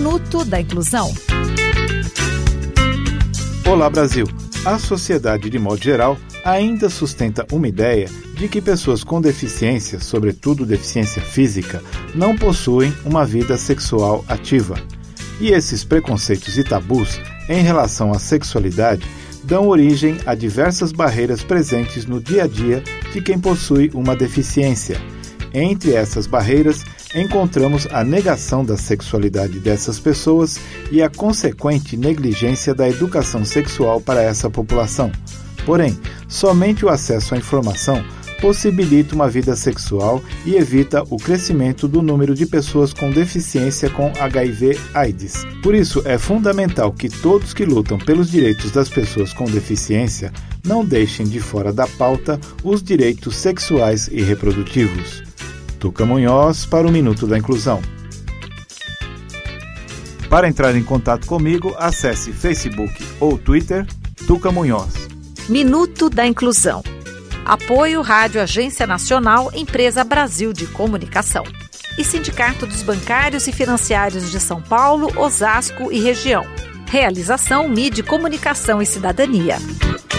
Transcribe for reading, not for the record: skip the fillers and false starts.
Minuto da Inclusão. Olá, Brasil! A sociedade, de modo geral, ainda sustenta uma ideia de que pessoas com deficiência, sobretudo deficiência física, não possuem uma vida sexual ativa. E esses preconceitos e tabus em relação à sexualidade dão origem a diversas barreiras presentes no dia a dia de quem possui uma deficiência. Entre essas barreiras, encontramos a negação da sexualidade dessas pessoas e a consequente negligência da educação sexual para essa população. Porém, somente o acesso à informação possibilita uma vida sexual e evita o crescimento do número de pessoas com deficiência com HIV/AIDS. Por isso, é fundamental que todos que lutam pelos direitos das pessoas com deficiência não deixem de fora da pauta os direitos sexuais e reprodutivos. Tuca Munhoz para o Minuto da Inclusão. Para entrar em contato comigo, acesse Facebook ou Twitter, Tuca Munhoz. Minuto da Inclusão. Apoio Rádio Agência Nacional, Empresa Brasil de Comunicação. E Sindicato dos Bancários e Financiários de São Paulo, Osasco e Região. Realização MID Comunicação e Cidadania.